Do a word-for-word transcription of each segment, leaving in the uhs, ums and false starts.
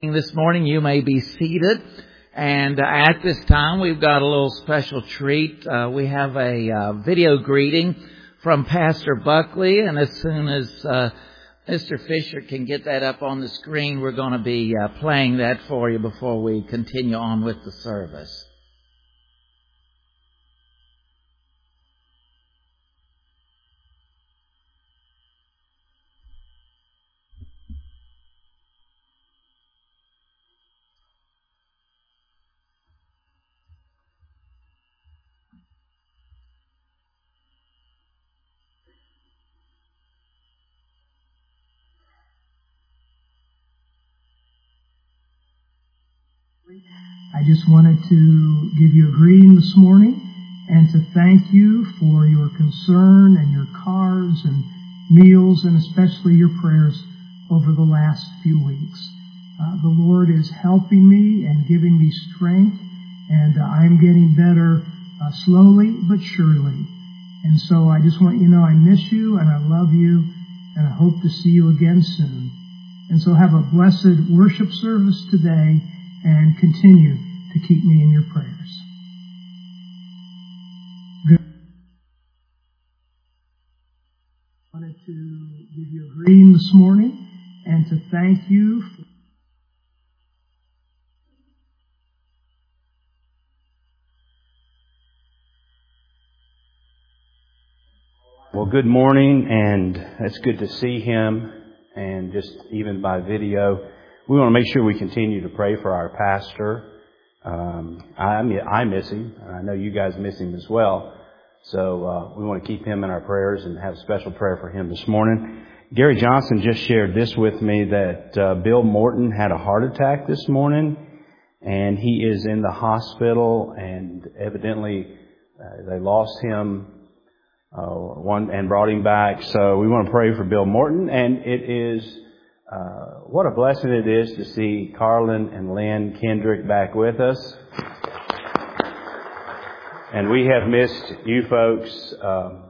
This morning. You may be seated. And uh, at this time, we've got a little special treat. Uh, we have a uh, video greeting from Pastor Buckley. And as soon as uh, Mister Fisher can get that up on the screen, we're going to be uh, playing that for you before we continue on with the service. I just wanted to give you a greeting this morning and to thank you for your concern and your cards and meals and especially your prayers over the last few weeks. Uh, the Lord is helping me and giving me strength, and uh, I'm getting better uh, slowly but surely. And so I just want you to know I miss you and I love you, and I hope to see you again soon. And so have a blessed worship service today, and continue to keep me in your prayers. Good. I wanted to give you a greeting this morning and to thank you for Well, good morning, and it's good to see him, and just even by video. We want to make sure we continue to pray for our pastor. Um, I, I miss him, and I know you guys miss him as well. So uh, we want to keep him in our prayers and have a special prayer for him this morning. Gary Johnson just shared this with me, that uh, Bill Morton had a heart attack this morning, and he is in the hospital, and evidently uh, they lost him uh, one and brought him back. So we want to pray for Bill Morton, and it is Uh, what a blessing it is to see Carlin and Lynn Kendrick back with us. And we have missed you folks, um,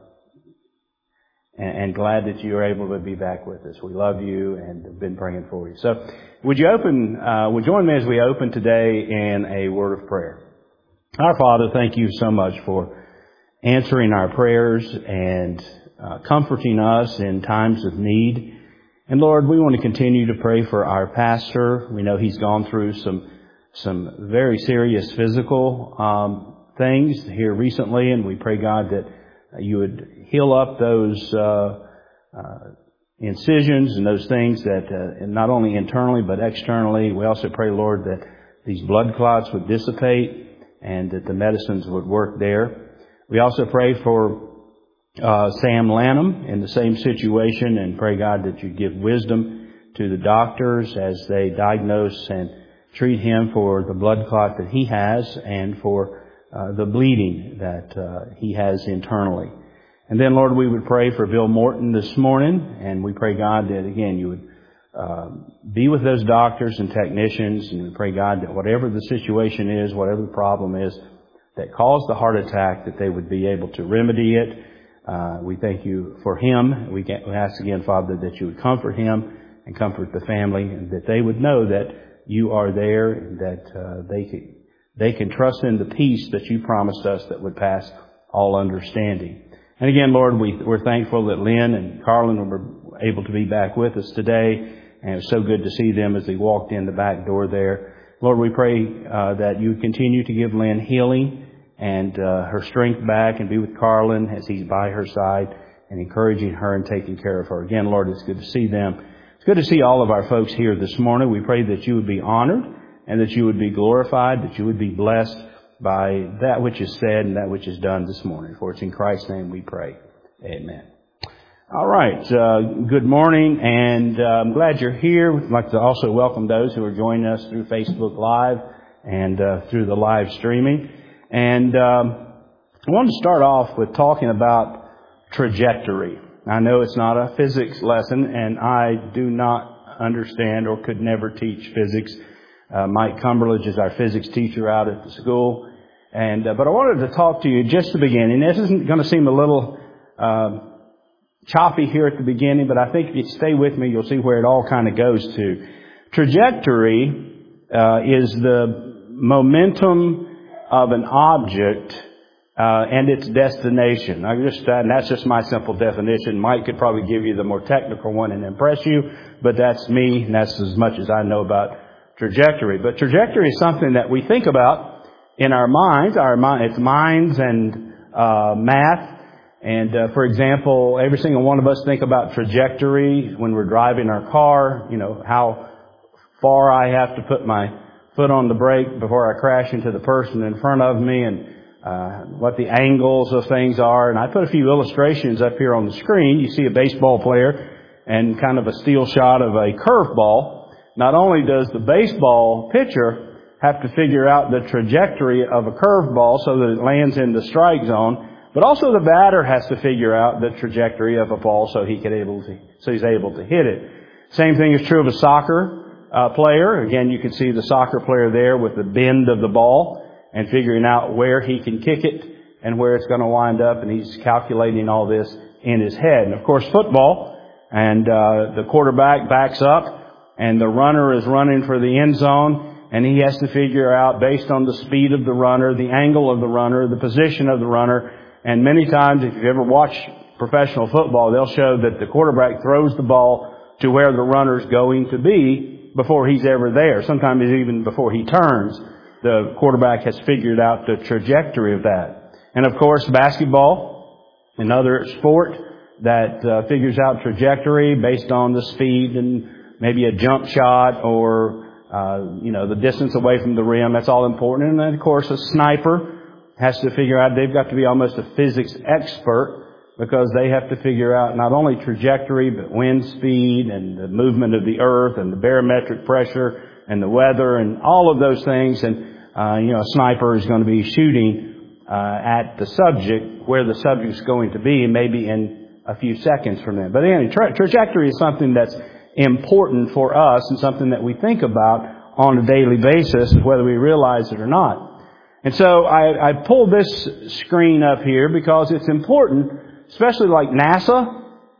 and, and glad that you are able to be back with us. We love you and have been praying for you. So would you open, uh, would join me as we open today in a word of prayer. Our Father, thank you so much for answering our prayers and uh, comforting us in times of need. And Lord, we want to continue to pray for our pastor. We know he's gone through some some very serious physical um, things here recently, and we pray, God, that you would heal up those uh, uh, incisions and those things that, uh, and not only internally but externally. We also pray, Lord, that these blood clots would dissipate and that the medicines would work there. We also pray for Uh, Sam Lanham in the same situation, and pray, God, that you give wisdom to the doctors as they diagnose and treat him for the blood clot that he has and for uh, the bleeding that uh, he has internally. And then, Lord, we would pray for Bill Morton this morning, and we pray, God, that again you would uh, be with those doctors and technicians, and we pray, God, that whatever the situation is, whatever the problem is that caused the heart attack, that they would be able to remedy it. Uh, we thank you for him. We, get, we ask again, Father, that you would comfort him and comfort the family, and that they would know that you are there, and that uh, they can, they can trust in the peace that you promised us that would pass all understanding. And again, Lord, we, we're thankful that Lynn and Carlin were able to be back with us today, and it was so good to see them as they walked in the back door there. Lord, we pray uh, that you continue to give Lynn healing and uh, her strength back, and be with Carlin as he's by her side and encouraging her and taking care of her. Again, Lord, it's good to see them. It's good to see all of our folks here this morning. We pray that you would be honored and that you would be glorified, that you would be blessed by that which is said and that which is done this morning. For it's in Christ's name we pray. Amen. All right. Uh, good morning, and uh, I'm glad you're here. We'd like to also welcome those who are joining us through Facebook Live and uh, through the live streaming. And um, I want to start off with talking about trajectory. I know it's not a physics lesson, and I do not understand or could never teach physics. Uh, Mike Cumberledge is our physics teacher out at the school. And uh, but I wanted to talk to you just the beginning. This isn't going to seem a little uh, choppy here at the beginning, but I think if you stay with me, you'll see where it all kind of goes to. Trajectory uh, is the momentum of an object uh, and its destination. I just, uh, and that's just my simple definition. Mike could probably give you the more technical one and impress you, but that's me, and that's as much as I know about trajectory. But trajectory is something that we think about in our minds. Our mind, it's minds and uh, math. And uh, for example, every single one of us think about trajectory when we're driving our car. You know, how far I have to put my foot on the brake before I crash into the person in front of me, and uh, what the angles of things are. And I put a few illustrations up here on the screen. You see a baseball player and kind of a still shot of a curveball. Not only does the baseball pitcher have to figure out the trajectory of a curveball so that it lands in the strike zone, but also the batter has to figure out the trajectory of a ball so he can able to, so he's able to hit it. Same thing is true of a soccer uh, player. Again, you can see the soccer player there with the bend of the ball and figuring out where he can kick it and where it's going to wind up, and he's calculating all this in his head. And of course, football, and uh, the quarterback backs up, and the runner is running for the end zone, and he has to figure out, based on the speed of the runner, the angle of the runner, the position of the runner. And many times, if you've ever watched professional football, they'll show that the quarterback throws the ball to where the runner's going to be before he's ever there. Sometimes even before he turns, the quarterback has figured out the trajectory of that. And of course, basketball, another sport that uh, figures out trajectory based on the speed and maybe a jump shot or, uh, you know, the distance away from the rim. That's all important. And then, of course, a sniper has to figure out, they've got to be almost a physics expert, because they have to figure out not only trajectory, but wind speed and the movement of the earth and the barometric pressure and the weather and all of those things. And, uh, you know, a sniper is going to be shooting uh, at the subject where the subject's going to be, maybe in a few seconds from then. But anyway, tra- trajectory is something that's important for us and something that we think about on a daily basis, whether we realize it or not. And so I, I pulled this screen up here because it's important, especially like NASA.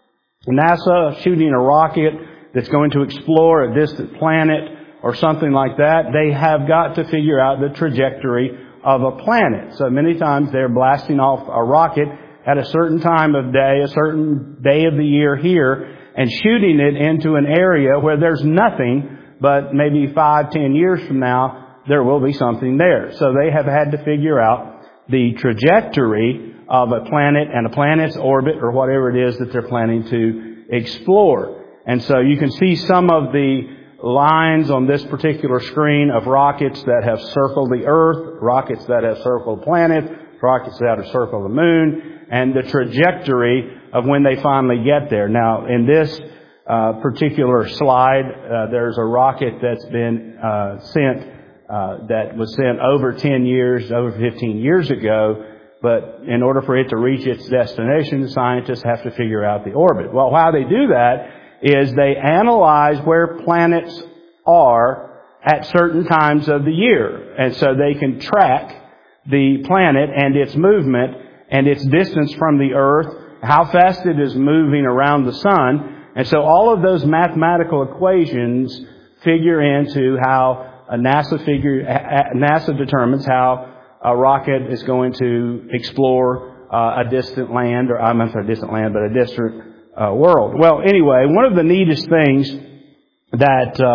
NASA shooting a rocket that's going to explore a distant planet or something like that. They have got to figure out the trajectory of a planet. So many times they're blasting off a rocket at a certain time of day, a certain day of the year here, and shooting it into an area where there's nothing, but maybe five, ten years from now, there will be something there. So they have had to figure out the trajectory of a planet and a planet's orbit or whatever it is that they're planning to explore. And so you can see some of the lines on this particular screen of rockets that have circled the Earth, rockets that have circled planets, rockets that have circled the moon, and the trajectory of when they finally get there. Now, in this uh, particular slide, uh, there's a rocket that's been uh, sent Uh, that was sent over ten years, over fifteen years ago, but in order for it to reach its destination, the scientists have to figure out the orbit. Well, how they do that is they analyze where planets are at certain times of the year. And so they can track the planet and its movement and its distance from the Earth, how fast it is moving around the sun. And so all of those mathematical equations figure into how A NASA figure, NASA determines how a rocket is going to explore uh, a distant land, or I'm not sorry, distant land, but a distant uh, world. Well, anyway, one of the neatest things that uh,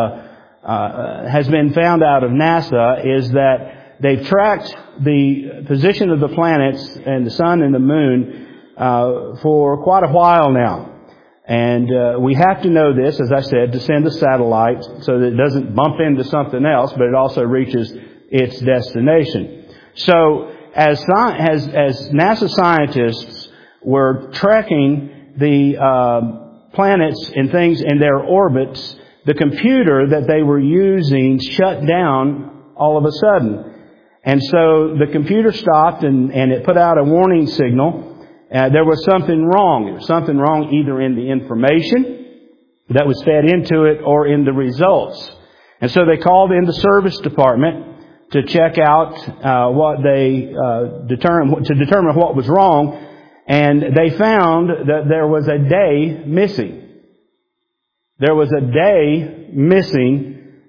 uh, has been found out of NASA is that they've tracked the position of the planets and the sun and the moon uh, for quite a while now. And uh, we have to know this, as I said, to send a satellite so that it doesn't bump into something else, but it also reaches its destination. So as as, as NASA scientists were tracking the uh, planets and things in their orbits, the computer that they were using shut down all of a sudden. And so the computer stopped and, and it put out a warning signal. Uh, there was something wrong. There was something wrong either in the information that was fed into it or in the results. And so they called in the service department to check out uh, what they uh, determined to determine what was wrong, and they found that there was a day missing. There was a day missing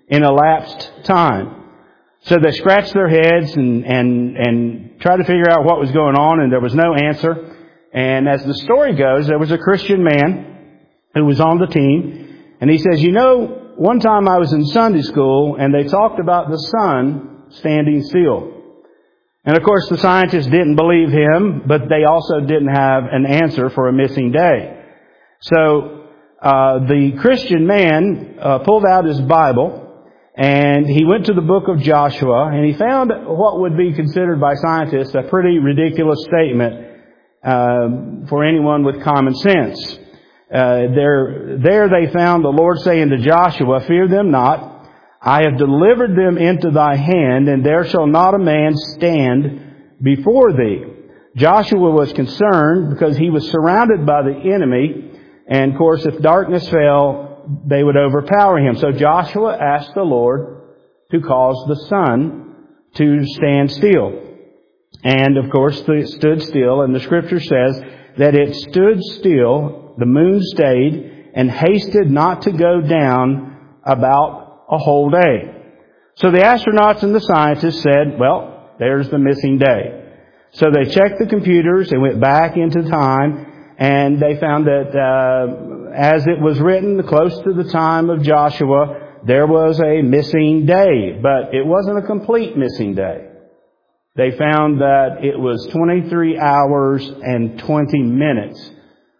in elapsed time. So they scratched their heads and, and, and tried to figure out what was going on, and there was no answer. And as the story goes, there was a Christian man who was on the team, and he says, you know, one time I was in Sunday school, and they talked about the sun standing still. And of course, the scientists didn't believe him, but they also didn't have an answer for a missing day. So uh, the Christian man uh, pulled out his Bible, and he went to the book of Joshua, and he found what would be considered by scientists a pretty ridiculous statement uh, for anyone with common sense. Uh, there, there they found the Lord saying to Joshua, fear them not, I have delivered them into thy hand, and there shall not a man stand before thee. Joshua was concerned because he was surrounded by the enemy, and of course if darkness fell, they would overpower him. So Joshua asked the Lord to cause the sun to stand still. And of course it stood still, and the scripture says that it stood still, the moon stayed, and hasted not to go down about a whole day. So the astronauts and the scientists said, well, there's the missing day. So they checked the computers and went back into time, and they found that uh, as it was written close to the time of Joshua, there was a missing day, but it wasn't a complete missing day. They found that it was twenty-three hours and twenty minutes.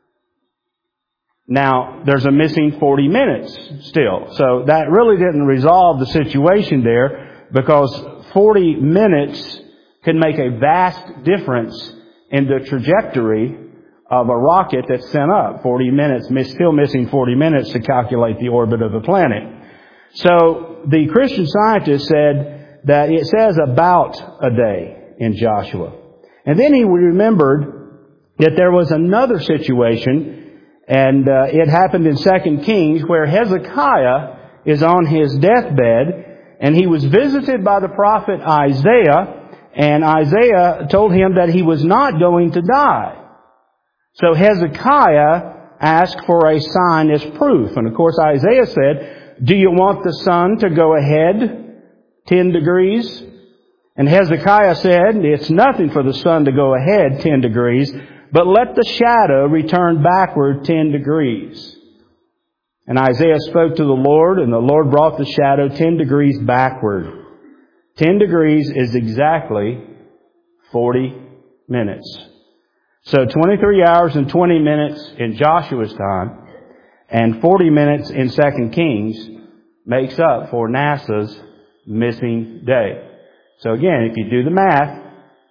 Now, there's a missing forty minutes still. So that really didn't resolve the situation there, because forty minutes can make a vast difference in the trajectory of a rocket that's sent up. forty minutes, still missing forty minutes to calculate the orbit of the planet. So the Christian scientist said that it says about a day in Joshua. And then he remembered that there was another situation, and uh, it happened in Second Kings, where Hezekiah is on his deathbed, and he was visited by the prophet Isaiah, and Isaiah told him that he was not going to die. So Hezekiah asked for a sign as proof. And of course Isaiah said, do you want the sun to go ahead ten degrees? And Hezekiah said, it's nothing for the sun to go ahead ten degrees, but let the shadow return backward ten degrees. And Isaiah spoke to the Lord, and the Lord brought the shadow ten degrees backward. ten degrees is exactly forty minutes. So twenty-three hours and twenty minutes in Joshua's time and forty minutes in Second Kings makes up for NASA's missing day. So again, if you do the math,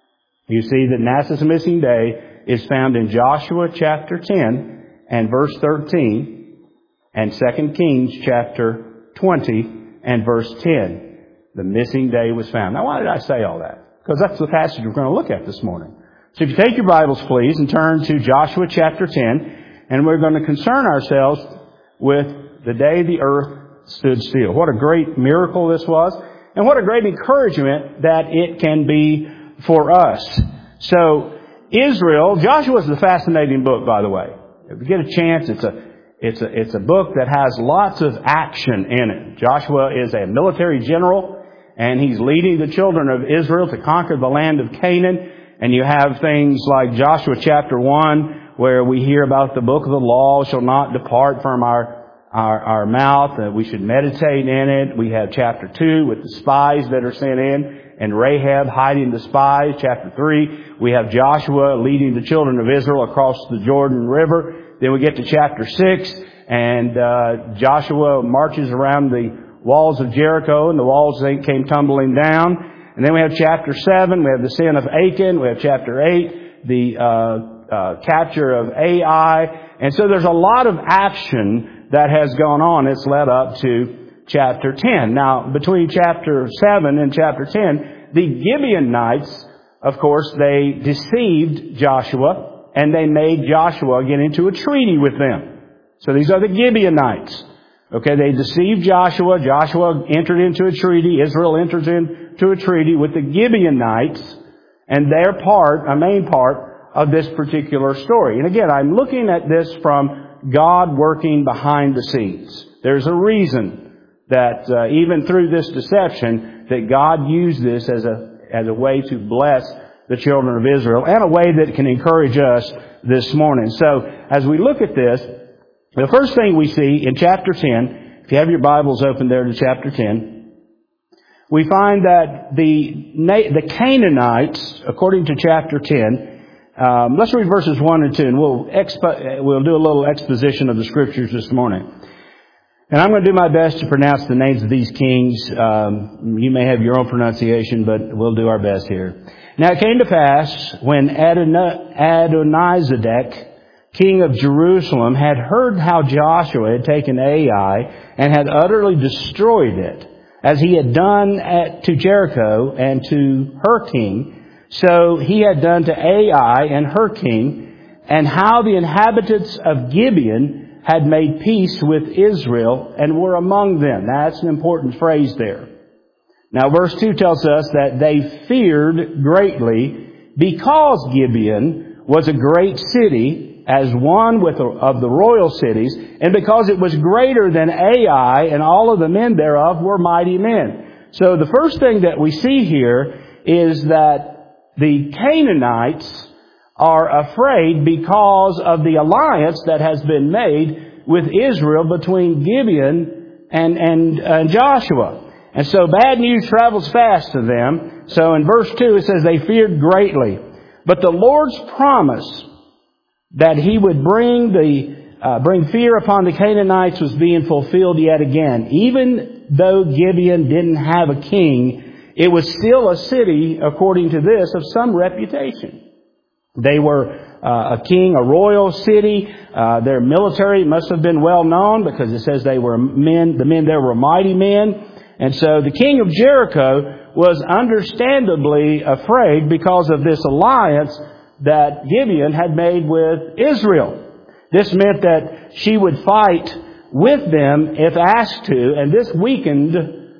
you see that NASA's missing day is found in Joshua chapter ten and verse thirteen, and Second Kings chapter twenty and verse ten. The missing day was found. Now, why did I say all that? Because that's the passage we're going to look at this morning. So if you take your Bibles, please, and turn to Joshua chapter ten, and we're going to concern ourselves with the day the earth stood still. What a great miracle this was, and what a great encouragement that it can be for us. So, Israel, Joshua is a fascinating book, by the way. If you get a chance, it's a, it's a, it's a book that has lots of action in it. Joshua is a military general, and he's leading the children of Israel to conquer the land of Canaan. And you have things like Joshua chapter one, where we hear about the book of the law shall not depart from our, our, our mouth, that we should meditate in it. We have chapter two with the spies that are sent in, and Rahab hiding the spies. Chapter three, we have Joshua leading the children of Israel across the Jordan River. Then we get to chapter six, and uh, Joshua marches around the walls of Jericho, and the walls came tumbling down. And then we have chapter seven, we have the sin of Achan. We have chapter eight, the uh, uh, capture of Ai. And so there's a lot of action that has gone on. It's led up to chapter ten. Now, between chapter seven and chapter ten, the Gibeonites, of course, they deceived Joshua, and they made Joshua get into a treaty with them. So these are the Gibeonites. Okay, they deceived Joshua. Joshua entered into a treaty. Israel enters into a treaty with the Gibeonites, and they're part, a main part of this particular story. And again, I'm looking at this from God working behind the scenes. There's a reason that uh, even through this deception, that God used this as a as a way to bless the children of Israel, and a way that can encourage us this morning. So, as we look at this, the first thing we see in chapter ten, if you have your Bibles open there to chapter ten, we find that the the Canaanites, according to chapter ten, um, let's read verses one and two, and we'll expo- we'll do a little exposition of the Scriptures this morning. And I'm going to do my best to pronounce the names of these kings. Um, you may have your own pronunciation, but we'll do our best here. Now it came to pass, when Adon- Adonizedek, king of Jerusalem, had heard how Joshua had taken Ai and had utterly destroyed it, as he had done at, to Jericho and to her king, so he had done to Ai and her king, and how the inhabitants of Gibeon had made peace with Israel and were among them. That's an important phrase there. Now verse two tells us that they feared greatly because Gibeon was a great city, as one with a, of the royal cities, and because it was greater than Ai, and all of the men thereof were mighty men. So the first thing that we see here is that the Canaanites are afraid because of the alliance that has been made with Israel between Gibeon and, and, and Joshua. And so bad news travels fast to them. So in verse two it says they feared greatly. But the Lord's promise that He would bring the uh, bring fear upon the Canaanites was being fulfilled yet again. Even though Gibeon didn't have a king, it was still a city, according to this, of some reputation. They were uh, a king, a royal city. Uh, their military must have been well known, because it says they were men. The men there were mighty men. And so the king of Jericho was understandably afraid because of this alliance that Gibeon had made with Israel. This meant that she would fight with them if asked to, and this weakened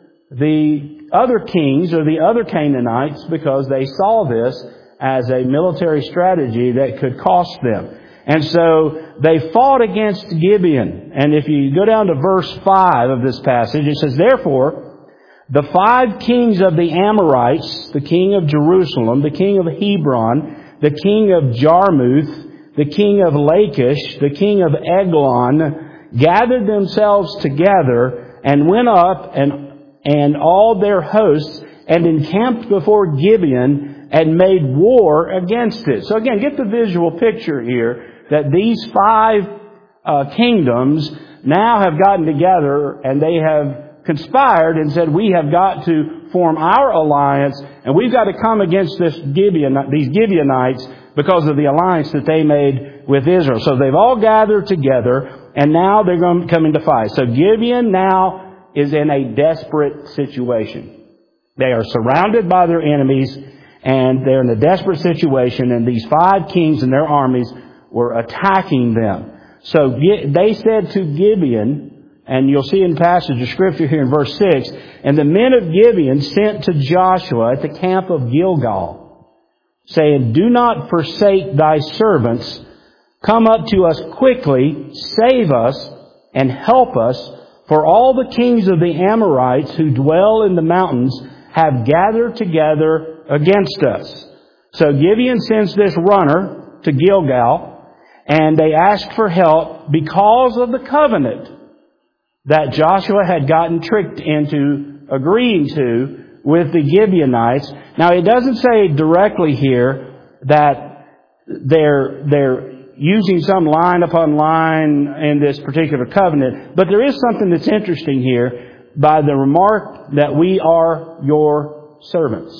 the other kings or the other Canaanites, because they saw this as a military strategy that could cost them. And so they fought against Gibeon. And if you go down to verse five of this passage, it says, "Therefore, the five kings of the Amorites, the king of Jerusalem, the king of Hebron, the king of Jarmuth, the king of Lachish, the king of Eglon, gathered themselves together and went up and, and all their hosts and encamped before Gibeon and made war against it." So again, get the visual picture here that these five uh, kingdoms now have gotten together and they have conspired and said, we have got to form our alliance, and we've got to come against this Gibeon, these Gibeonites, because of the alliance that they made with Israel. So they've all gathered together, and now they're going to come into fight. So Gibeon now is in a desperate situation. They are surrounded by their enemies, and they're in a desperate situation, and these five kings and their armies were attacking them. So they said to Gibeon, and you'll see in the passage of Scripture here in verse six, "And the men of Gibeon sent to Joshua at the camp of Gilgal, saying, Do not forsake thy servants. Come up to us quickly, save us, and help us, for all the kings of the Amorites who dwell in the mountains have gathered together against us." So Gibeon sends this runner to Gilgal, and they ask for help because of the covenant that Joshua had gotten tricked into agreeing to with the Gibeonites. Now, it doesn't say directly here that they're they're using some line upon line in this particular covenant, but there is something that's interesting here by the remark that we are your servants.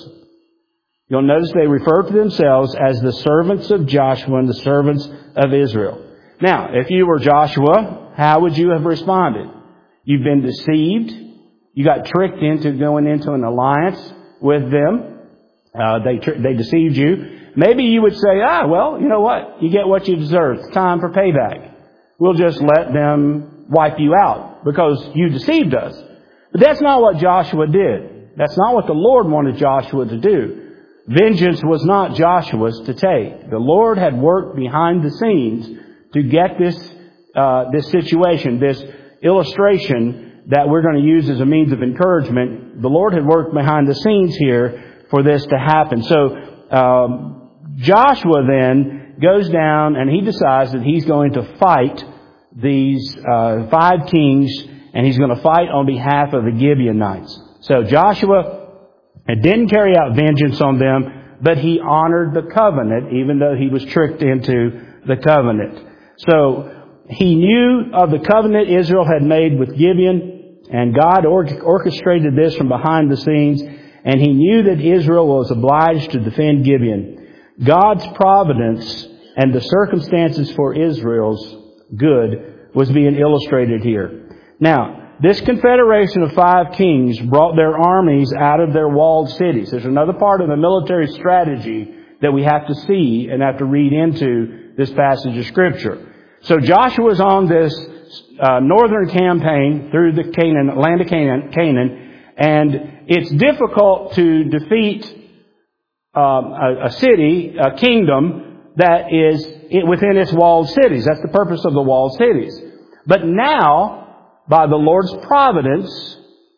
You'll notice they refer to themselves as the servants of Joshua and the servants of Israel. Now, if you were Joshua, how would you have responded? You've been deceived. You got tricked into going into an alliance with them. Uh, they tr- they deceived you. Maybe you would say, ah, well, you know what? You get what you deserve. It's time for payback. We'll just let them wipe you out because you deceived us. But that's not what Joshua did. That's not what the Lord wanted Joshua to do. Vengeance was not Joshua's to take. The Lord had worked behind the scenes to get this uh, this situation, this illustration that we're going to use as a means of encouragement. The Lord had worked behind the scenes here for this to happen. So um, Joshua then goes down and he decides that he's going to fight these uh, five kings, and he's going to fight on behalf of the Gibeonites. So Joshua didn't carry out vengeance on them, but he honored the covenant, even though he was tricked into the covenant. So he knew of the covenant Israel had made with Gibeon, and God orchestrated this from behind the scenes, and he knew that Israel was obliged to defend Gibeon. God's providence and the circumstances for Israel's good was being illustrated here. Now, this confederation of five kings brought their armies out of their walled cities. There's another part of the military strategy that we have to see and have to read into this passage of Scripture. So Joshua's on this uh, northern campaign through the Canaan, land of Canaan, Canaan, and it's difficult to defeat um, a, a city, a kingdom that is within its walled cities. That's the purpose of the walled cities. But now, by the Lord's providence,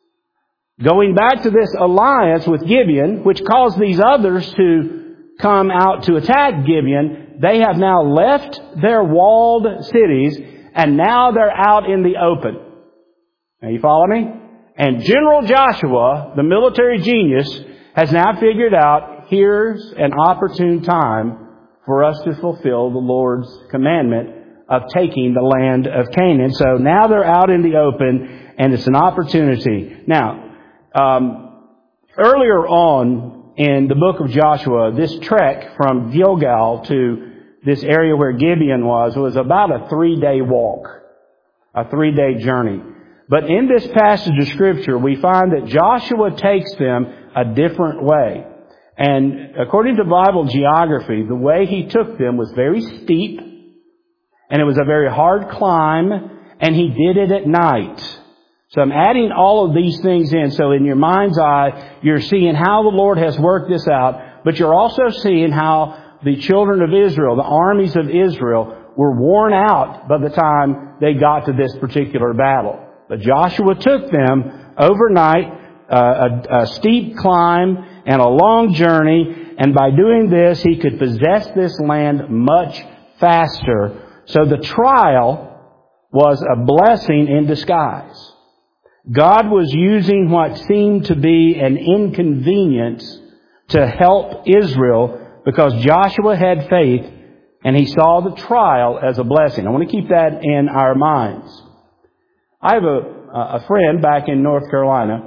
going back to this alliance with Gibeon, which caused these others to come out to attack Gibeon, they have now left their walled cities, and now they're out in the open. Now, you follow me? And General Joshua, the military genius, has now figured out here's an opportune time for us to fulfill the Lord's commandment of taking the land of Canaan. So now they're out in the open, and it's an opportunity. Now, um, earlier on in the book of Joshua, this trek from Gilgal to this area where Gibeon was was about a three-day walk, a three-day journey. But in this passage of Scripture, we find that Joshua takes them a different way. And according to Bible geography, the way he took them was very steep, and it was a very hard climb, and he did it at night. So I'm adding all of these things in, so in your mind's eye, you're seeing how the Lord has worked this out, but you're also seeing how the children of Israel, the armies of Israel, were worn out by the time they got to this particular battle. But Joshua took them overnight, uh, a, a steep climb, and a long journey, and by doing this, he could possess this land much faster. So the trial was a blessing in disguise. God was using what seemed to be an inconvenience to help Israel because Joshua had faith, and he saw the trial as a blessing. I want to keep that in our minds. I have a, a friend back in North Carolina.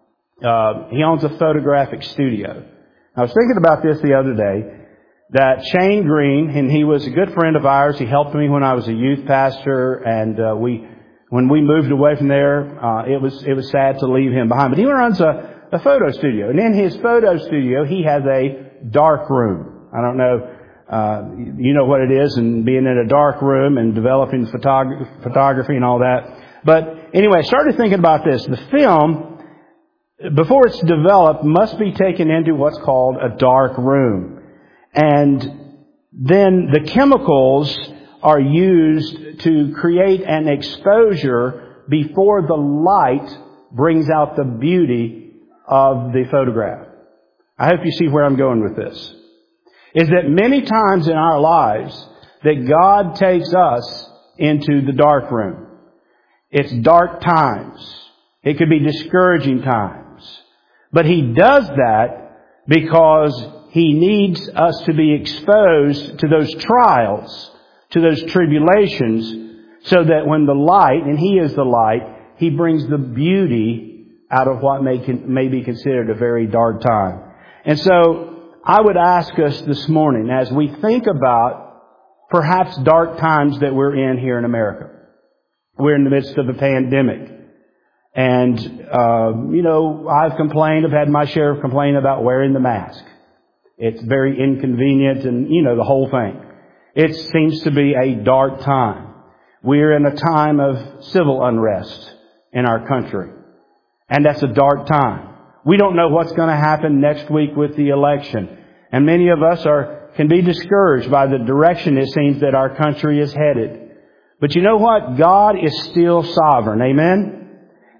Uh, he owns a photographic studio. I was thinking about this the other day, that Shane Green, and he was a good friend of ours. He helped me when I was a youth pastor, and uh, we, when we moved away from there, uh, it was it was sad to leave him behind. But he runs a, a photo studio, and in his photo studio, he has a dark room. I don't know, uh, you know what it is, and being in a dark room and developing photog- photography and all that. But anyway, I started thinking about this. The film, before it's developed, must be taken into what's called a dark room. And then the chemicals are used to create an exposure before the light brings out the beauty of the photograph. I hope you see where I'm going with this. Is that many times in our lives that God takes us into the dark room. It's dark times. It could be discouraging times. But He does that because He needs us to be exposed to those trials, to those tribulations, so that when the light, and He is the light, He brings the beauty out of what may, may be considered a very dark time. And so I would ask us this morning, as we think about perhaps dark times that we're in here in America. We're in the midst of a pandemic. And, uh, you know, I've complained, I've had my share of complaining about wearing the mask. It's very inconvenient and, you know, the whole thing. It seems to be a dark time. We're in a time of civil unrest in our country. And that's a dark time. We don't know what's going to happen next week with the election. And many of us are can be discouraged by the direction it seems that our country is headed. But you know what? God is still sovereign. Amen?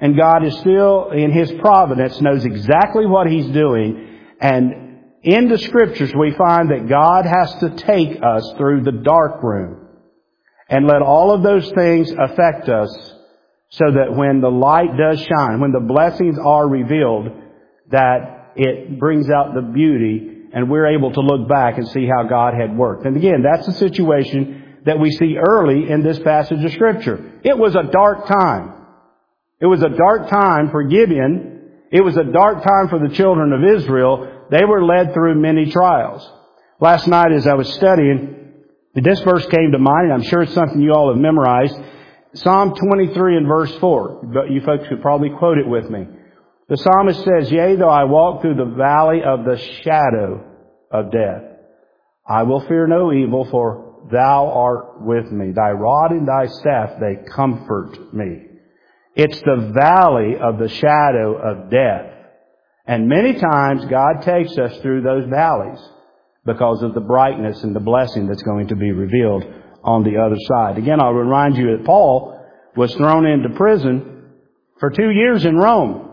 And God is still, in His providence, knows exactly what He's doing. And in the Scriptures, we find that God has to take us through the dark room and let all of those things affect us so that when the light does shine, when the blessings are revealed, that it brings out the beauty and we're able to look back and see how God had worked. And again, that's the situation that we see early in this passage of Scripture. It was a dark time. It was a dark time for Gibeon. It was a dark time for the children of Israel. They were led through many trials. Last night as I was studying, this verse came to mind, and I'm sure it's something you all have memorized. Psalm twenty-three and verse four. But you folks could probably quote it with me. The psalmist says, "Yea, though I walk through the valley of the shadow of death, I will fear no evil, for Thou art with me. Thy rod and Thy staff, they comfort me." It's the valley of the shadow of death. And many times God takes us through those valleys because of the brightness and the blessing that's going to be revealed on the other side. Again, I'll remind you that Paul was thrown into prison for two years in Rome.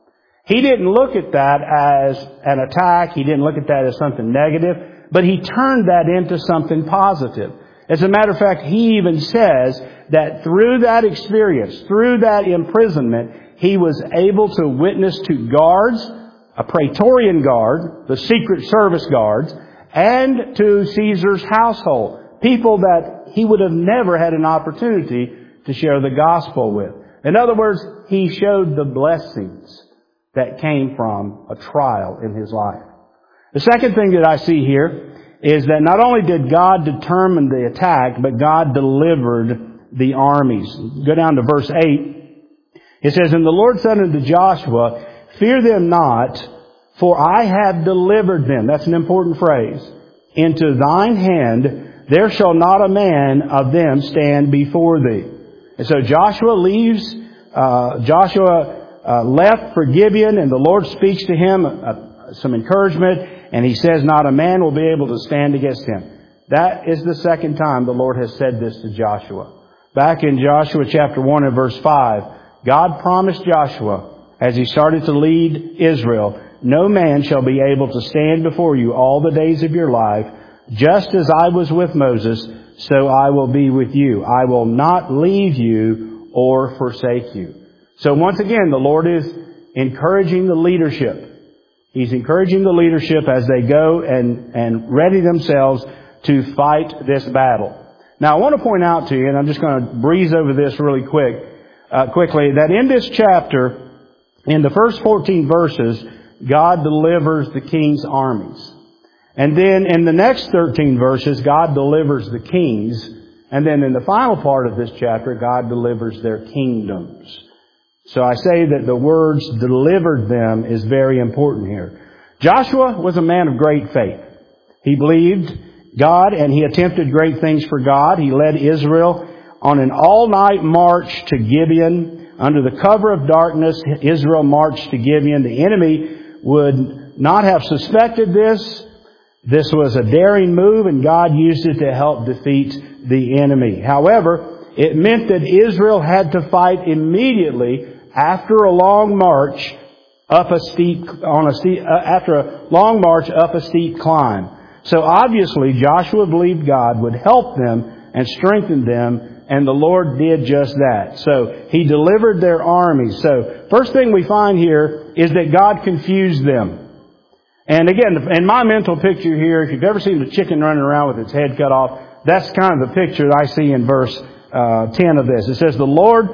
He didn't look at that as an attack. He didn't look at that as something negative, but he turned that into something positive. As a matter of fact, he even says that through that experience, through that imprisonment, he was able to witness to guards, a Praetorian guard, the Secret Service guards, and to Caesar's household, people that he would have never had an opportunity to share the gospel with. In other words, he showed the blessings that came from a trial in his life. The second thing that I see here is that not only did God determine the attack, but God delivered the armies. Go down to verse eight. It says, "And the Lord said unto Joshua, Fear them not, for I have delivered them." That's an important phrase. "Into thine hand, there shall not a man of them stand before thee." And so Joshua leaves, uh, Joshua uh, left for Gibeon, and the Lord speaks to him uh, some encouragement, and He says not a man will be able to stand against him. That is the second time the Lord has said this to Joshua. Back in Joshua chapter one and verse five, God promised Joshua, as he started to lead Israel, "No man shall be able to stand before you all the days of your life. Just as I was with Moses, so I will be with you. I will not leave you or forsake you." So once again, the Lord is encouraging the leadership. He's encouraging the leadership as they go and, and ready themselves to fight this battle. Now I want to point out to you, and I'm just going to breeze over this really quick, uh, quickly, that in this chapter, in the first fourteen verses, God delivers the king's armies. And then in the next thirteen verses, God delivers the kings. And then in the final part of this chapter, God delivers their kingdoms. So I say that the words "delivered them" is very important here. Joshua was a man of great faith. He believed God and he attempted great things for God. He led Israel on an all-night march to Gibeon. Under the cover of darkness, Israel marched to Gibeon. The enemy would not have suspected this. This was a daring move, and God used it to help defeat the enemy. However, it meant that Israel had to fight immediately after a long march up a steep, on a steep, uh, after a long march up a steep climb. So obviously Joshua believed God would help them and strengthen them, and the Lord did just that. So He delivered their armies. So first thing we find here is that God confused them. And again, in my mental picture here, if you've ever seen a chicken running around with its head cut off, that's kind of the picture that I see in verse uh, ten of this. It says, "The Lord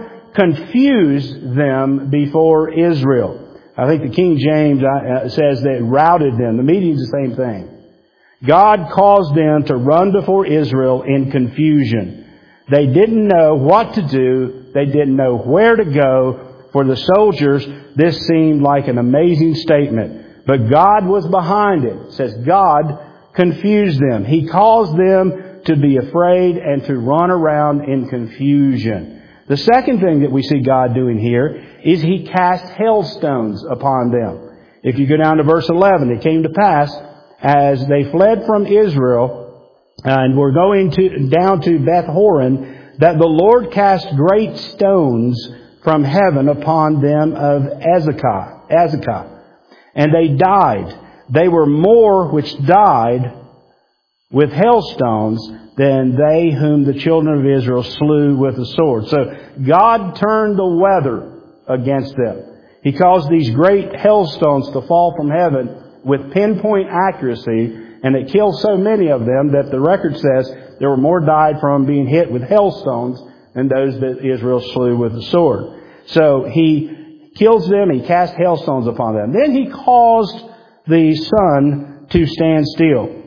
confused them before Israel." I think the King James uh, says that routed them. The meaning's the same thing. God caused them to run before Israel in confusion. They didn't know what to do. They didn't know where to go. For the soldiers, this seemed like an amazing statement. But God was behind it. It says God confused them. He caused them to be afraid and to run around in confusion. The second thing that we see God doing here is He cast hailstones upon them. If you go down to verse eleven, "It came to pass, as they fled from Israel and were going to down to Beth Horon, that the Lord cast great stones from heaven upon them of Azekah, Azekah, and they died. They were more which died with hailstones than they whom the children of Israel slew with the sword. So God turned the weather against them. He caused these great hailstones to fall from heaven with pinpoint accuracy, and it killed so many of them that the record says there were more died from being hit with hailstones than those that Israel slew with the sword. So He kills them, He cast hailstones upon them. Then He caused the sun to stand still.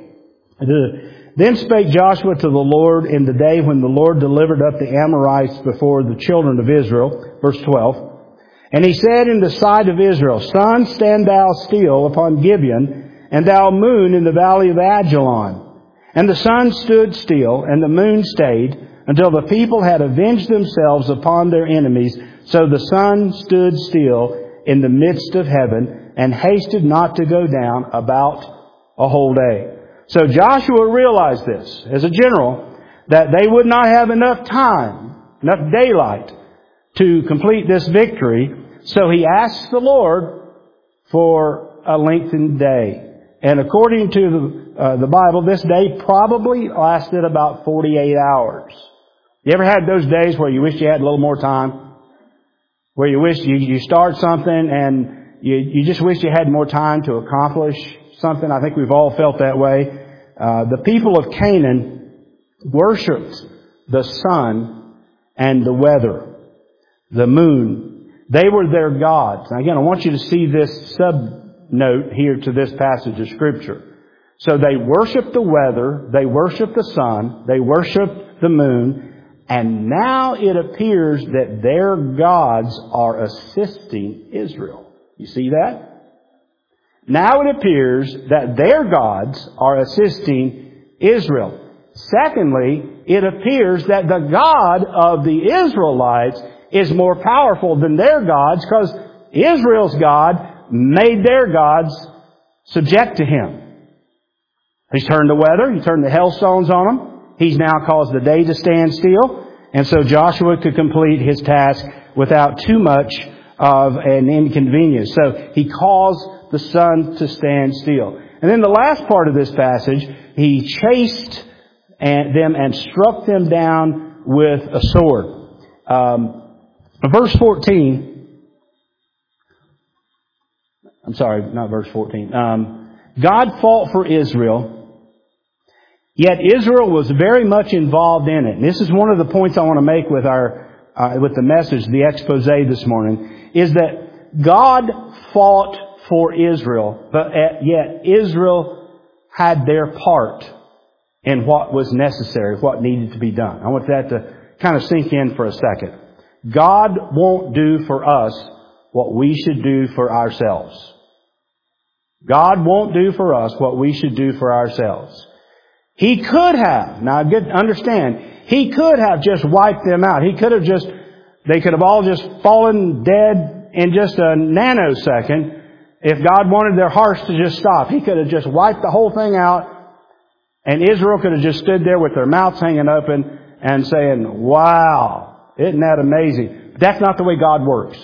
Then spake Joshua to the Lord in the day when the Lord delivered up the Amorites before the children of Israel. Verse twelve. And he said in the sight of Israel, Sun, stand thou still upon Gibeon, and thou moon in the valley of Ajalon. And the sun stood still, and the moon stayed, until the people had avenged themselves upon their enemies. So the sun stood still in the midst of heaven, and hasted not to go down about a whole day. So Joshua realized this, as a general, that they would not have enough time, enough daylight, to complete this victory. So he asked the Lord for a lengthened day. And according to the, uh, the Bible, this day probably lasted about forty-eight hours. You ever had those days where you wish you had a little more time? Where you wish you, you start something and you, you just wish you had more time to accomplish something? I think we've all felt that way. Uh, the people of Canaan worshipped the sun and the weather, the moon. They were their gods. Now again, I want you to see this sub-note here to this passage of Scripture. So they worshiped the weather, they worshiped the sun, they worshiped the moon, and now it appears that their gods are assisting Israel. You see that? Now it appears that their gods are assisting Israel. Secondly, it appears that the God of the Israelites is more powerful than their gods, because Israel's God made their gods subject to Him. He's turned the weather, He turned the hailstones on them. He's now caused the day to stand still. And so Joshua could complete his task without too much of an inconvenience. So he caused the sun to stand still. And then the last part of this passage, He chased them and struck them down with a sword. Um, verse fourteen, I'm sorry, not verse fourteen. Um, God fought for Israel, yet Israel was very much involved in it. And this is one of the points I want to make with our uh, with the message, the expose this morning, is that God fought for Israel, but yet Israel had their part in what was necessary, what needed to be done. I want that to kind of sink in for a second. God won't do for us what we should do for ourselves. God won't do for us what we should do for ourselves. He could have, now good, understand, He could have just wiped them out. He could have just, they could have all just fallen dead in just a nanosecond. If God wanted their hearts to just stop, He could have just wiped the whole thing out, and Israel could have just stood there with their mouths hanging open and saying, wow, isn't that amazing? But that's not the way God works.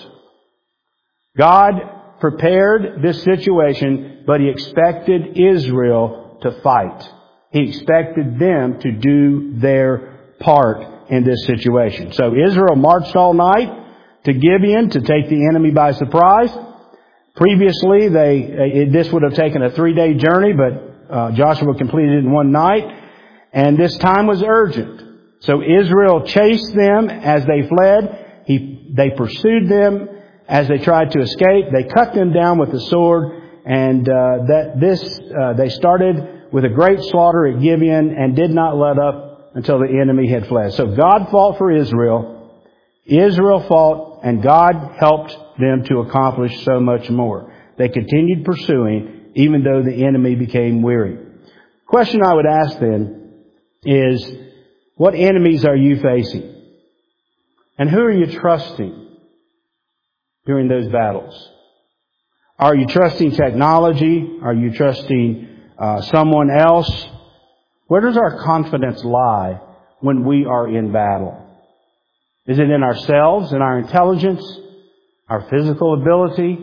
God prepared this situation, but He expected Israel to fight. He expected them to do their part in this situation. So Israel marched all night to Gibeon to take the enemy by surprise. Previously, they this would have taken a three-day journey, but uh, Joshua completed it in one night. And this time was urgent. So Israel chased them as they fled. He, they pursued them as they tried to escape. They cut them down with the sword. And uh, that this uh, they started with a great slaughter at Gibeon and did not let up until the enemy had fled. So God fought for Israel. Israel fought, and God helped them to accomplish so much more. They continued pursuing, even though the enemy became weary. Question I would ask then is, what enemies are you facing? And who are you trusting during those battles? Are you trusting technology? Are you trusting uh, someone else? Where does our confidence lie when we are in battle? Is it in ourselves, in our intelligence, our physical ability?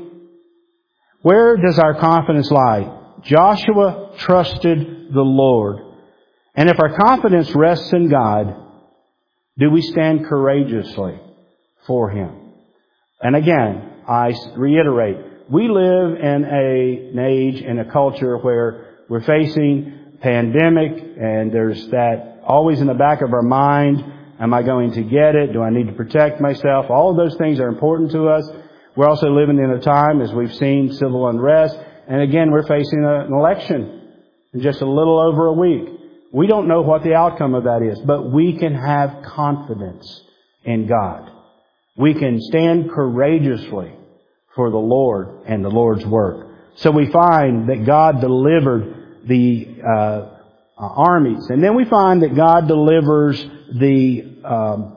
Where does our confidence lie? Joshua trusted the Lord. And if our confidence rests in God, do we stand courageously for Him? And again, I reiterate, we live in a, an age and a culture where we're facing pandemic, and there's that always in the back of our mind, am I going to get it? Do I need to protect myself? All of those things are important to us. We're also living in a time, as we've seen, civil unrest. And again, we're facing a, an election in just a little over a week. We don't know what the outcome of that is, but we can have confidence in God. We can stand courageously for the Lord and the Lord's work. So we find that God delivered the uh, armies. And then we find that God delivers the um,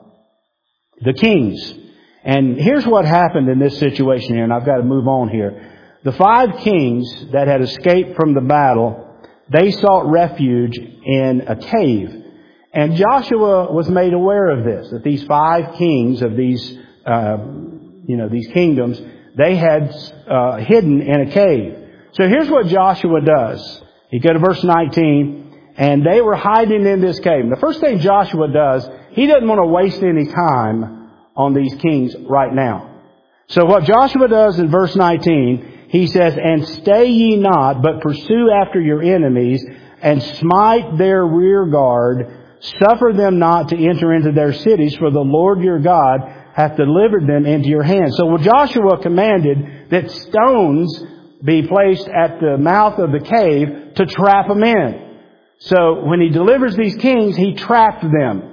the kings. And here's what happened in this situation here, and I've got to move on here. The five kings that had escaped from the battle, they sought refuge in a cave. And Joshua was made aware of this, that these five kings of these, uh, you know, these kingdoms, they had uh, hidden in a cave. So here's what Joshua does. You go to verse nineteen, and they were hiding in this cave. And the first thing Joshua does, he doesn't want to waste any time on these kings right now. So what Joshua does in verse nineteen, he says, "And stay ye not, but pursue after your enemies, and smite their rear guard. Suffer them not to enter into their cities, for the Lord your God hath delivered them into your hand." So Joshua commanded that stones be placed at the mouth of the cave to trap them in. So when he delivers these kings, he trapped them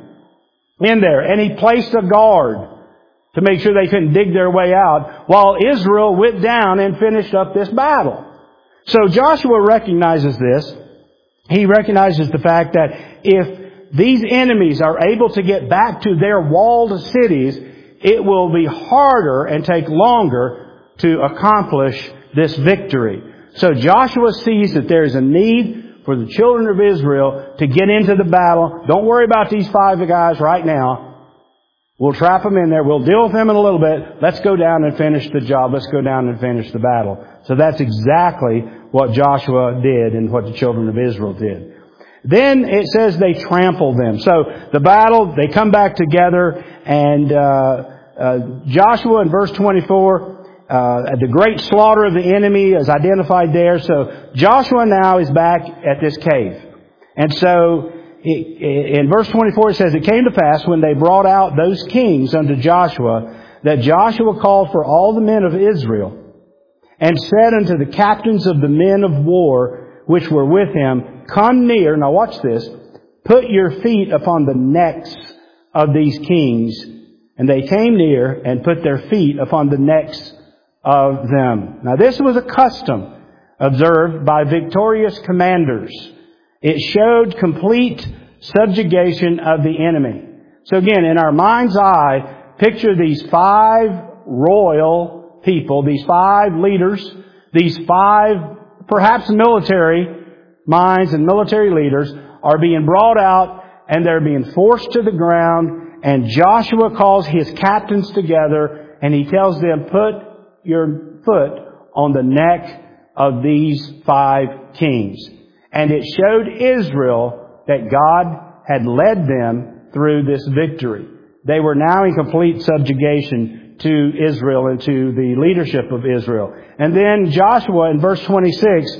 in there, and he placed a guard to make sure they couldn't dig their way out, while Israel went down and finished up this battle. So Joshua recognizes this. He recognizes the fact that if these enemies are able to get back to their walled cities, it will be harder and take longer to accomplish this victory. So Joshua sees that there is a need for the children of Israel to get into the battle. Don't worry about these five guys right now. We'll trap them in there. We'll deal with them in a little bit. Let's go down and finish the job. Let's go down and finish the battle. So that's exactly what Joshua did and what the children of Israel did. Then it says they trampled them. So the battle, they come back together, and uh, uh Joshua in verse twenty-four, uh the great slaughter of the enemy is identified there. So Joshua now is back at this cave. And so in verse twenty-four it says, "It came to pass when they brought out those kings unto Joshua, that Joshua called for all the men of Israel, and said unto the captains of the men of war which were with him, Come near," now watch this, "put your feet upon the necks of these kings. And they came near and put their feet upon the necks of them." Now this was a custom observed by victorious commanders. It showed complete subjugation of the enemy. So again, in our mind's eye, picture these five royal people, these five leaders, these five perhaps military minds and military leaders are being brought out, and they're being forced to the ground, and Joshua calls his captains together, and he tells them, "Put your foot on the neck of these five kings." And it showed Israel that God had led them through this victory. They were now in complete subjugation to Israel and to the leadership of Israel. And then Joshua in verse twenty-six,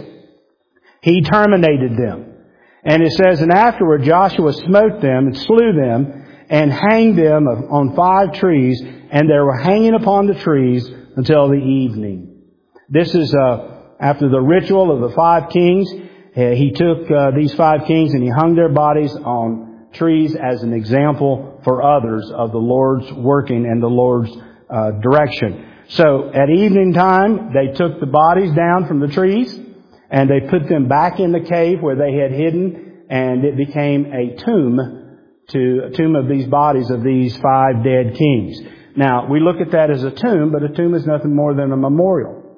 he terminated them. And it says, "And afterward Joshua smote them and slew them and hanged them on five trees, and they were hanging upon the trees until the evening." This is uh, after the ritual of the five kings. Uh, he took uh, these five kings and he hung their bodies on trees as an example for others of the Lord's working and the Lord's uh, direction. So at evening time, they took the bodies down from the trees and they put them back in the cave where they had hidden, and it became a tomb to a tomb of these bodies of these five dead kings. Now, we look at that as a tomb, but a tomb is nothing more than a memorial.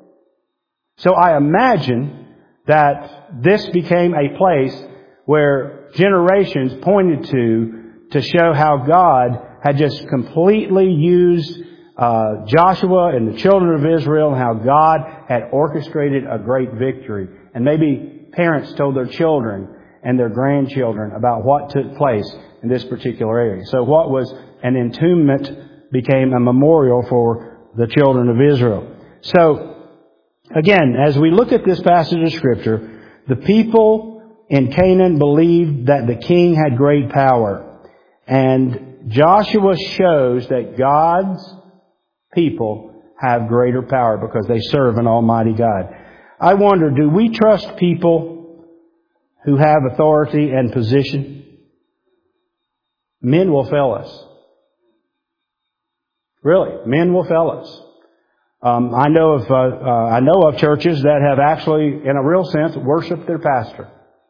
So I imagine that this became a place where generations pointed to to show how God had just completely used uh, Joshua and the children of Israel and how God had orchestrated a great victory. And maybe parents told their children and their grandchildren about what took place in this particular area. So what was an entombment became a memorial for the children of Israel. So, again, as we look at this passage of Scripture, the people in Canaan believed that the king had great power. And Joshua shows that God's people have greater power because they serve an almighty God. I wonder, do we trust people who have authority and position? Men will fail us. Really, men will fail us. Um, I know of uh, uh, I know of churches that have actually, in a real sense, worshipped their pastor.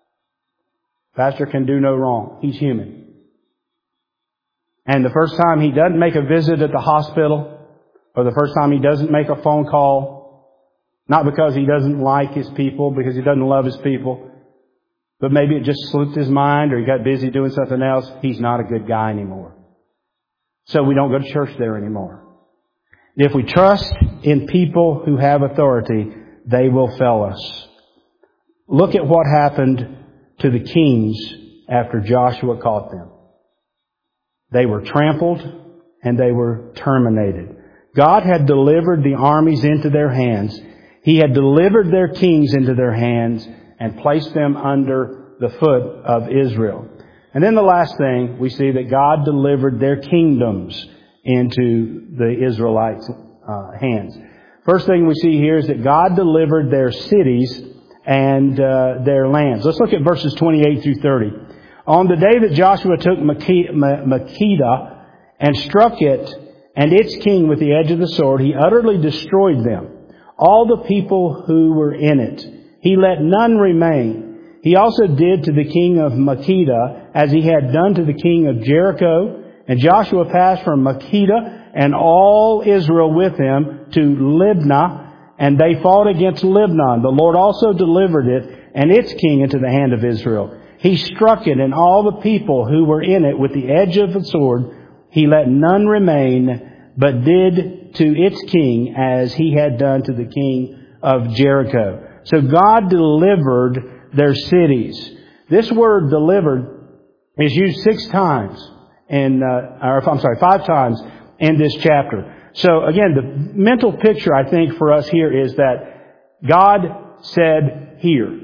Pastor can do no wrong. He's human. And the first time he doesn't make a visit at the hospital, or the first time he doesn't make a phone call, not because he doesn't like his people, because he doesn't love his people, but maybe it just slipped his mind or he got busy doing something else, he's not a good guy anymore. So we don't go to church there anymore. If we trust in people who have authority, they will fail us. Look at what happened to the kings after Joshua caught them. They were trampled and they were terminated. God had delivered the armies into their hands. He had delivered their kings into their hands and placed them under the foot of Israel. And then the last thing, we see that God delivered their kingdoms into the Israelites' uh, hands. First thing we see here is that God delivered their cities and uh, their lands. Let's look at verses twenty-eight through thirty. On the day that Joshua took Makkedah and struck it and its king with the edge of the sword, he utterly destroyed them, all the people who were in it. He let none remain. He also did to the king of Makkedah as he had done to the king of Jericho. And Joshua passed from Makkedah and all Israel with him to Libnah, and they fought against Libnah. The Lord also delivered it and its king into the hand of Israel. He struck it and all the people who were in it with the edge of the sword. He let none remain, but did to its king as he had done to the king of Jericho. So God delivered their cities. This word delivered is used six times in, uh, or I'm sorry, five times in this chapter. So again, the mental picture I think for us here is that God said here,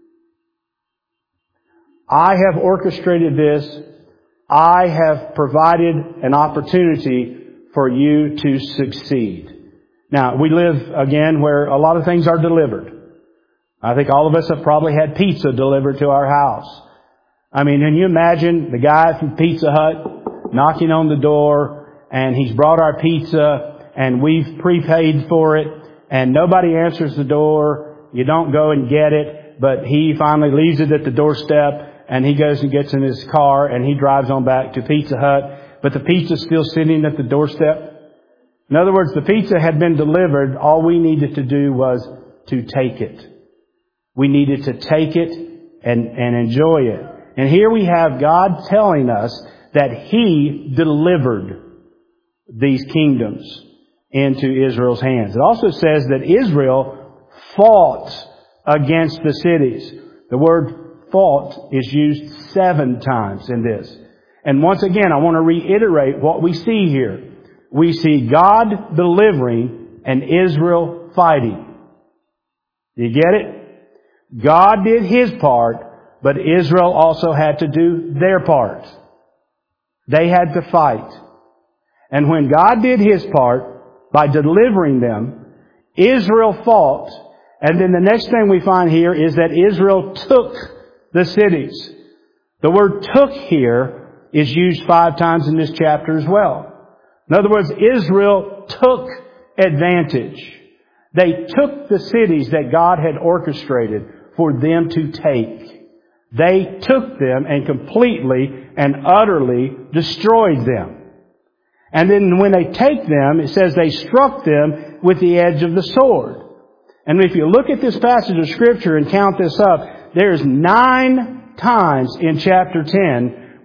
I have orchestrated this. I have provided an opportunity for you to succeed. Now, we live again where a lot of things are delivered. I think all of us have probably had pizza delivered to our house. I mean, can you imagine the guy from Pizza Hut knocking on the door and he's brought our pizza and we've prepaid for it and nobody answers the door. You don't go and get it, but he finally leaves it at the doorstep and he goes and gets in his car and he drives on back to Pizza Hut, but the pizza's still sitting at the doorstep. In other words, the pizza had been delivered. All we needed to do was to take it. We needed to take it and, and enjoy it. And here we have God telling us that He delivered these kingdoms into Israel's hands. It also says that Israel fought against the cities. The word fought is used seven times in this. And once again, I want to reiterate what we see here. We see God delivering and Israel fighting. Do you get it? God did His part, but Israel also had to do their part. They had to fight. And when God did His part by delivering them, Israel fought. And then the next thing we find here is that Israel took the cities. The word took here is used five times in this chapter as well. In other words, Israel took advantage. They took the cities that God had orchestrated for them to take. They took them and completely and utterly destroyed them. And then when they take them, it says they struck them with the edge of the sword. And if you look at this passage of Scripture and count this up, there's nine times in chapter ten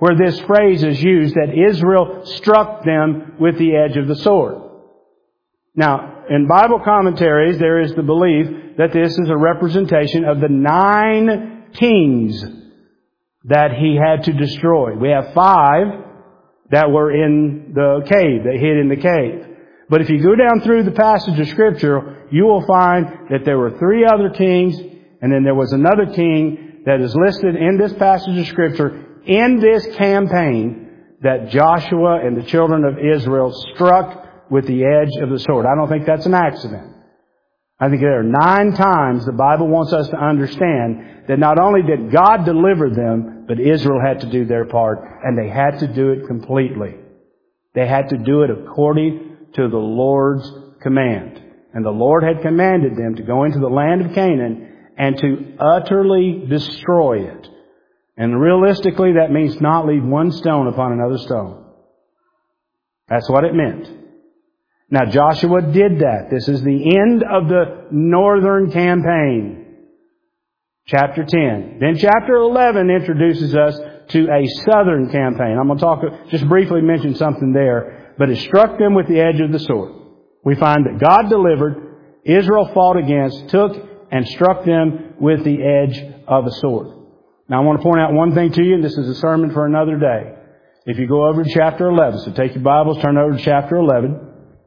where this phrase is used, that Israel struck them with the edge of the sword. Now, in Bible commentaries, there is the belief that this is a representation of the nine kings that he had to destroy. We have five that were in the cave, that hid in the cave. But if you go down through the passage of Scripture, you will find that there were three other kings, and then there was another king that is listed in this passage of Scripture in this campaign that Joshua and the children of Israel struck with the edge of the sword. I don't think that's an accident. I think there are nine times the Bible wants us to understand that not only did God deliver them, but Israel had to do their part, and they had to do it completely. They had to do it according to the Lord's command. And the Lord had commanded them to go into the land of Canaan and to utterly destroy it. And realistically, that means not leave one stone upon another stone. That's what it meant. Now, Joshua did that. This is the end of the northern campaign. Chapter ten. Then chapter eleven introduces us to a southern campaign. I'm going to talk, just briefly mention something there. But it struck them with the edge of the sword. We find that God delivered, Israel fought against, took, and struck them with the edge of a sword. Now I want to point out one thing to you, and this is a sermon for another day. If you go over to chapter eleven, so take your Bibles, turn over to chapter eleven.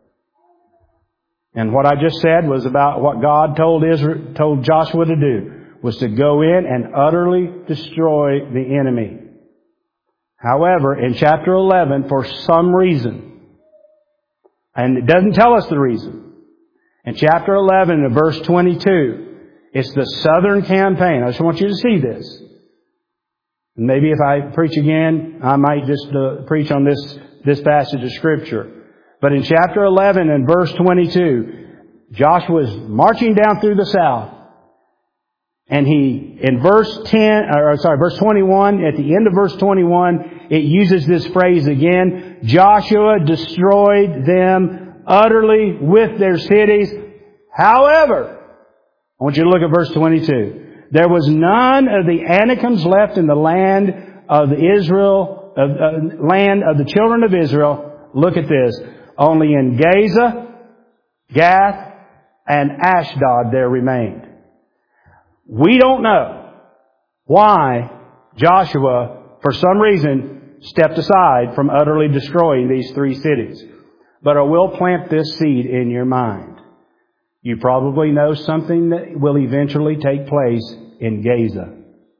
And what I just said was about what God told Israel, told Joshua to do, was to go in and utterly destroy the enemy. However, in chapter eleven, for some reason, and it doesn't tell us the reason, in chapter eleven, in verse twenty-two, it's the southern campaign. I just want you to see this. And maybe if I preach again, I might just uh, preach on this, this passage of Scripture. But in chapter eleven and verse twenty-two, Joshua is marching down through the south. And he, in verse ten, or sorry, verse twenty-one, at the end of verse twenty-one, it uses this phrase again. Joshua destroyed them utterly with their cities. However, I want you to look at verse twenty-two. There was none of the Anakims left in the land of the Israel, of, uh, land of the children of Israel. Look at this. Only in Gaza, Gath, and Ashdod there remained. We don't know why Joshua, for some reason, stepped aside from utterly destroying these three cities. But I will plant this seed in your mind. You probably know something that will eventually take place in Gaza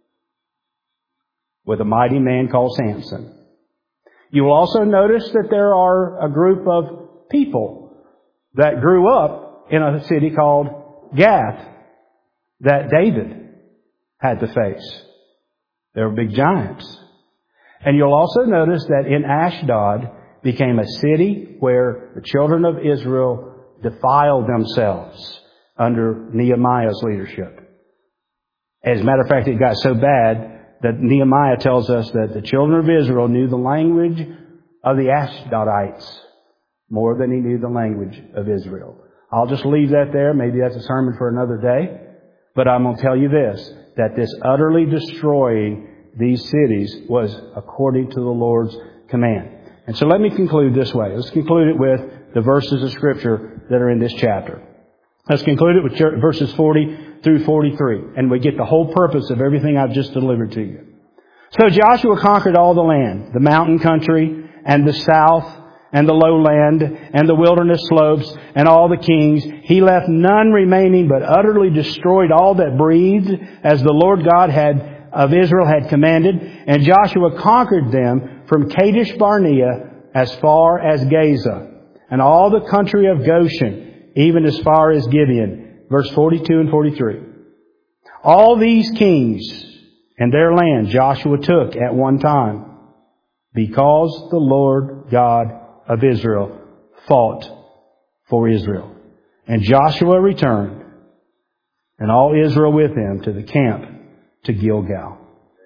with a mighty man called Samson. You will also notice that there are a group of people that grew up in a city called Gath that David had to face. They were big giants. And you'll also notice that in Ashdod became a city where the children of Israel defiled themselves under Nehemiah's leadership. As a matter of fact, it got so bad that Nehemiah tells us that the children of Israel knew the language of the Ashdodites more than he knew the language of Israel. I'll just leave that there. Maybe that's a sermon for another day. But I'm going to tell you this, that this utterly destroying these cities was according to the Lord's command. And so let me conclude this way. Let's conclude it with the verses of Scripture that are in this chapter. Let's conclude it with verses forty through forty-three. And we get the whole purpose of everything I've just delivered to you. So Joshua conquered all the land, the mountain country and the south and the lowland and the wilderness slopes and all the kings. He left none remaining, but utterly destroyed all that breathed, as the Lord God had of Israel had commanded. And Joshua conquered them from Kadesh Barnea as far as Gaza, and all the country of Goshen, even as far as Gibeon. Verse forty-two and forty-three. All these kings and their land Joshua took at one time, because the Lord God of Israel fought for Israel. And Joshua returned, and all Israel with him, to the camp to Gilgal.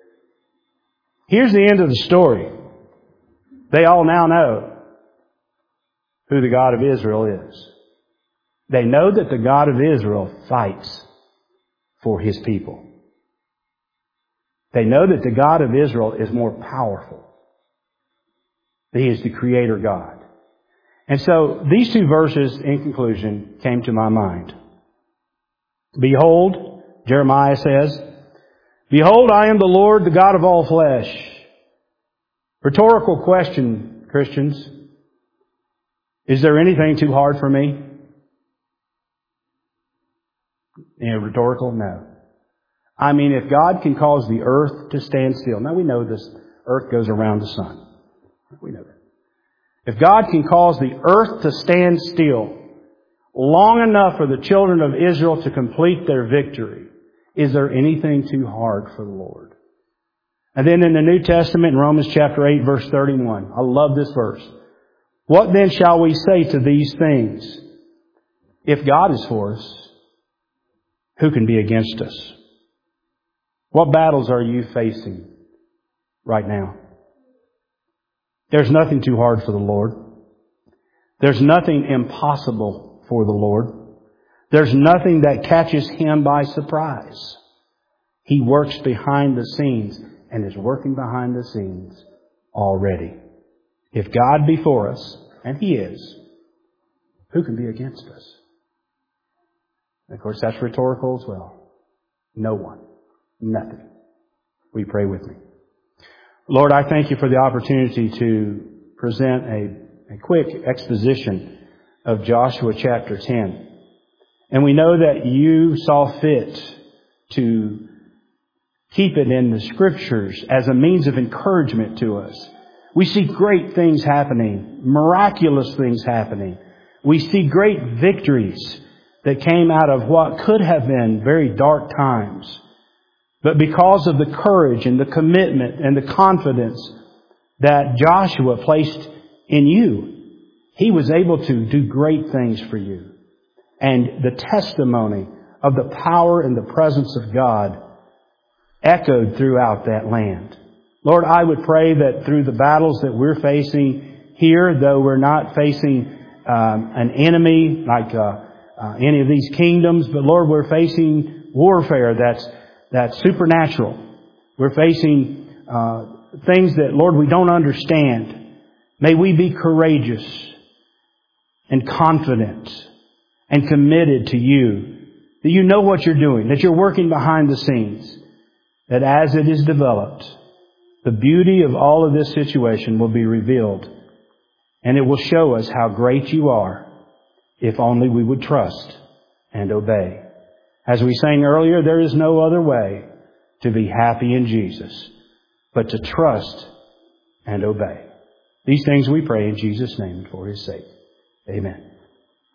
Here's the end of the story. They all now know who the God of Israel is. They know that the God of Israel fights for His people. They know that the God of Israel is more powerful that He is the Creator God. And so these two verses in conclusion came to my mind. Behold, Jeremiah says, Behold, I am the Lord, the God of all flesh. Rhetorical question, Christians. Is there anything too hard for me? Yeah, rhetorical? No. I mean, if God can cause the earth to stand still. Now we know this earth goes around the sun. We know that. If God can cause the earth to stand still long enough for the children of Israel to complete their victory, is there anything too hard for the Lord? And then in the New Testament, in Romans chapter eight, verse thirty-one, I love this verse. What then shall we say to these things? If God is for us, who can be against us? What battles are you facing right now? There's nothing too hard for the Lord. There's nothing impossible for the Lord. There's nothing that catches Him by surprise. He works behind the scenes and is working behind the scenes already. If God be for us, and He is, who can be against us? Of course, that's rhetorical as well. No one. Nothing. Will you pray with me? Lord, I thank You for the opportunity to present a, a quick exposition of Joshua chapter ten. And we know that You saw fit to keep it in the Scriptures as a means of encouragement to us. We see great things happening, miraculous things happening. We see great victories that came out of what could have been very dark times. But because of the courage and the commitment and the confidence that Joshua placed in You, he was able to do great things for You. And the testimony of the power and the presence of God echoed throughout that land. Lord, I would pray that through the battles that we're facing here, though we're not facing um, an enemy like uh, uh, any of these kingdoms, but Lord, we're facing warfare that's that's supernatural. We're facing uh, things that, Lord, we don't understand. May we be courageous and confident and committed to You, that You know what You're doing, that You're working behind the scenes, that as it is developed, the beauty of all of this situation will be revealed, and it will show us how great You are, if only we would trust and obey. As we sang earlier, there is no other way to be happy in Jesus but to trust and obey. These things we pray in Jesus' name and for His sake. Amen.